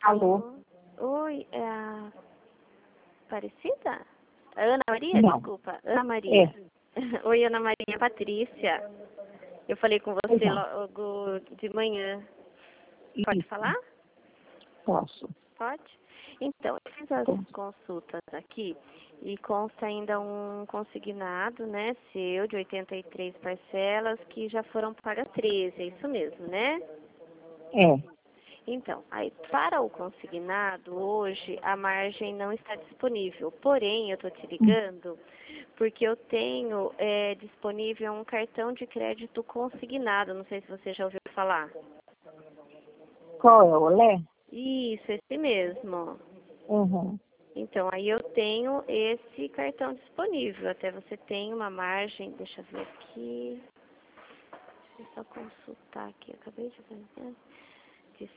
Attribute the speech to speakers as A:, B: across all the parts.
A: Alô?
B: Oi, é a Aparecida? Ana Maria,
A: Não.
B: desculpa. Ana Maria.
A: É.
B: Oi, Ana Maria, Patrícia. Eu falei com você
A: Exato.
B: logo de manhã. Pode
A: Isso.
B: falar?
A: Posso.
B: Pode? Então, eu fiz as
A: Posso.
B: consultas aqui e consta ainda um consignado, né, seu, de 83 parcelas, que já foram pagas 13, é isso mesmo, né?
A: É.
B: Então, aí para o consignado, hoje a margem não está disponível. Porém, eu estou te ligando porque eu tenho disponível um cartão de crédito consignado. Não sei se você já ouviu falar.
A: Qual é o Olé?
B: Isso, esse mesmo.
A: Uhum.
B: Então, aí eu tenho esse cartão disponível. Até você tem uma margem, deixa eu ver aqui. Deixa eu só consultar aqui, eu acabei de ver. De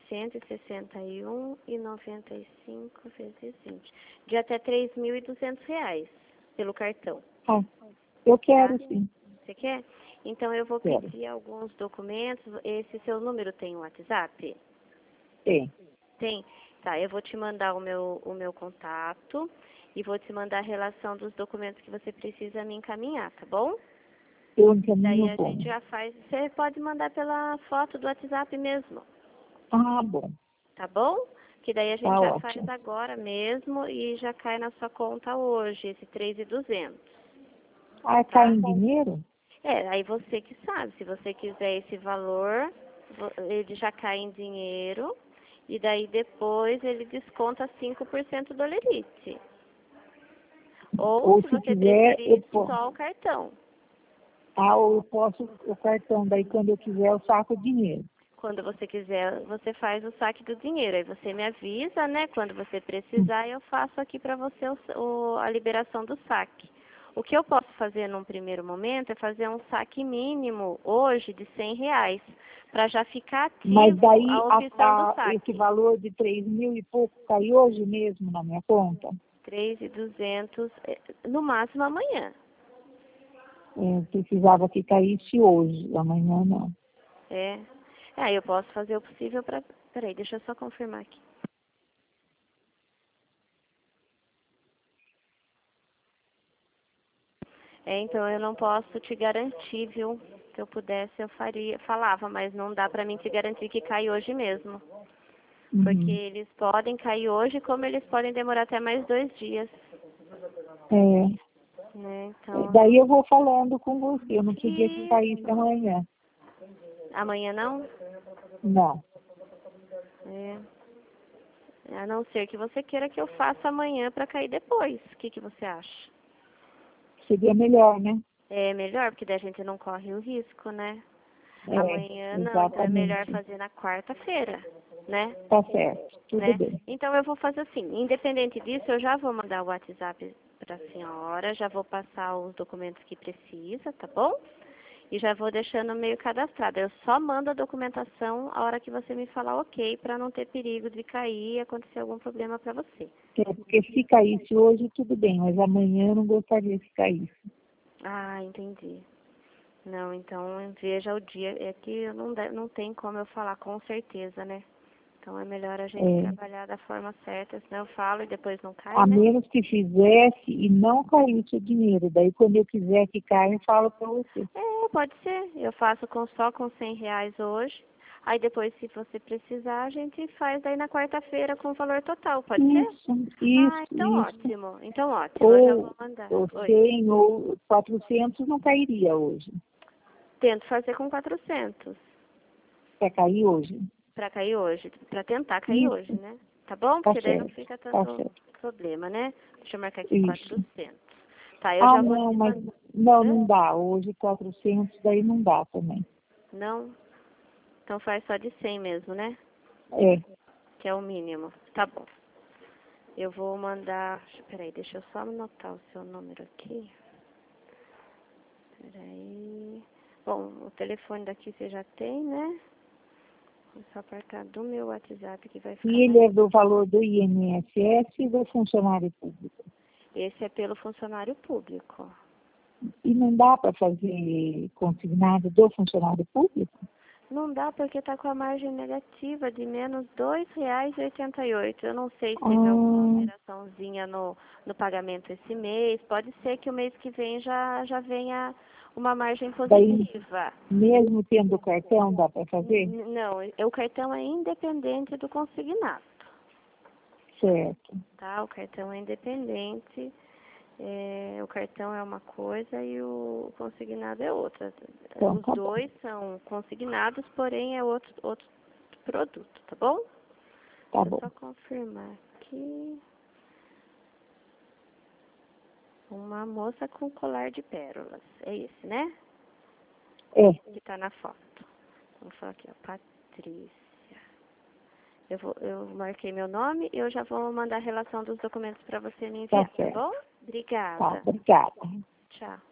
B: 161,95 vezes 20. De até R$ 3.200 pelo cartão.
A: Ah, eu
B: Tá?
A: quero sim.
B: Você quer? Então eu vou
A: Quero.
B: pedir alguns documentos. Esse seu número tem um WhatsApp?
A: Tem.
B: Tem? Tá, eu vou te mandar o meu contato e vou te mandar a relação dos documentos que você precisa me encaminhar, tá bom?
A: Eu
B: Daí
A: encaminho
B: a gente
A: como?
B: já faz. Você pode mandar pela foto do WhatsApp mesmo.
A: Ah, bom.
B: Tá bom? Que daí a gente
A: Tá
B: já faz
A: ótimo.
B: agora mesmo e já cai na sua conta hoje, esse 3.200,
A: Ah, cai
B: tá?
A: em dinheiro?
B: Aí você que sabe, se você quiser esse valor, ele já cai em dinheiro e daí depois ele desconta 5% do Lerite. Ou
A: Ou
B: se
A: se
B: você
A: quiser, eu
B: preferir
A: posso.
B: só o cartão.
A: Ah, ou eu posso o cartão. Daí quando eu quiser eu saco o dinheiro.
B: Quando você quiser, você faz o saque do dinheiro. Aí você me avisa, né? Quando você precisar, eu faço aqui para você a liberação do saque. O que eu posso fazer num primeiro momento é fazer um saque mínimo hoje de R$ 100, para já ficar
A: Mas
B: ativo
A: daí
B: a opção do
A: esse
B: saque.
A: valor de 3.000 e pouco cai hoje mesmo na minha conta?
B: 3.200, no máximo amanhã.
A: Precisava que caísse hoje, amanhã não.
B: É. Aí eu posso fazer o possível para... Peraí, deixa eu só confirmar aqui. Então eu não posso te garantir, viu? Se eu pudesse, eu falava, mas não dá pra mim te garantir que cai hoje mesmo. Porque
A: Uhum.
B: eles podem cair hoje, como eles podem demorar até mais 2 dias, né? Então,
A: Daí eu vou falando com você, eu não queria que caísse
B: isso.
A: amanhã.
B: Amanhã não?
A: Não,
B: É. A não ser que você queira que eu faça amanhã pra cair depois. O que você acha?
A: seria melhor, né?
B: É melhor, porque daí a gente não corre o risco, né?
A: É,
B: Amanhã não, então é melhor
A: exatamente.
B: fazer na quarta-feira, né?
A: Tá certo, tudo
B: Né?
A: bem.
B: Então eu vou fazer assim, independente disso, eu já vou mandar o WhatsApp para a senhora, já vou passar os documentos que precisa, tá bom? E já vou deixando meio cadastrado. Eu só mando a documentação a hora que você me falar ok, para não ter perigo de cair e acontecer algum problema para você.
A: Porque se caísse hoje, tudo bem, mas amanhã eu não gostaria que caísse.
B: Ah, entendi. Não, então veja o dia. É que não tem como eu falar com certeza, né? Então é melhor a gente
A: É,
B: trabalhar da forma certa, senão eu falo e depois não cai,
A: a
B: né?
A: menos que fizesse e não caísse o dinheiro. Daí quando eu quiser que caia, eu falo para você.
B: Pode ser. Eu faço só com R$ 100 hoje. Aí depois, se você precisar, a gente faz daí na quarta-feira com o valor total, pode ser? Ah, então
A: Isso.
B: ótimo. Então ótimo, eu já vou
A: Ou
B: mandar.
A: ou
B: Oi.
A: 100 ou 400 não cairia hoje.
B: Tento fazer com 400
A: Quer cair hoje?
B: para cair hoje, para tentar cair hoje,
A: Isso,
B: né? Tá bom?
A: tá
B: Porque daí não
A: certo,
B: fica
A: tá
B: tanto
A: certo.
B: problema, né? Deixa eu marcar aqui
A: Isso.
B: 400. Tá, eu
A: Ah,
B: já vou
A: não,
B: te
A: mas
B: mandar.
A: não,
B: Hã?
A: não dá. Hoje 400 daí não dá também.
B: Não? Então faz só de 100 mesmo, né?
A: É,
B: Que é o mínimo. Tá bom. Eu vou mandar... Peraí, deixa eu só anotar o seu número aqui. Peraí. Bom, o telefone daqui você já tem, né? Vou só apertar do meu WhatsApp que vai ficar
A: e ele
B: mais...
A: é do valor do INSS e do funcionário público.
B: Esse é pelo funcionário público.
A: E não dá para fazer consignado do funcionário público?
B: Não dá porque está com a margem negativa de menos R$ 2,88. Eu não sei se teve alguma alteraçãozinha no pagamento esse mês. Pode ser que o mês que vem já venha uma margem positiva.
A: Daí, mesmo tendo o cartão, dá para fazer?
B: Não, o cartão é independente do consignado.
A: Certo.
B: Tá? O cartão é independente. O cartão é uma coisa e o consignado é outra.
A: Então,
B: Os dois são consignados, porém é outro produto, tá bom?
A: Tá
B: Deixa
A: bom.
B: eu só confirmar aqui. Uma moça com colar de pérolas. É esse, né?
A: É.
B: Que tá na foto. Vamos falar aqui, ó. Patrícia. Eu marquei meu nome e eu já vou mandar a relação dos documentos para você me enviar,
A: Tá certo.
B: tá bom? Obrigada.
A: Tá, obrigada.
B: Tchau.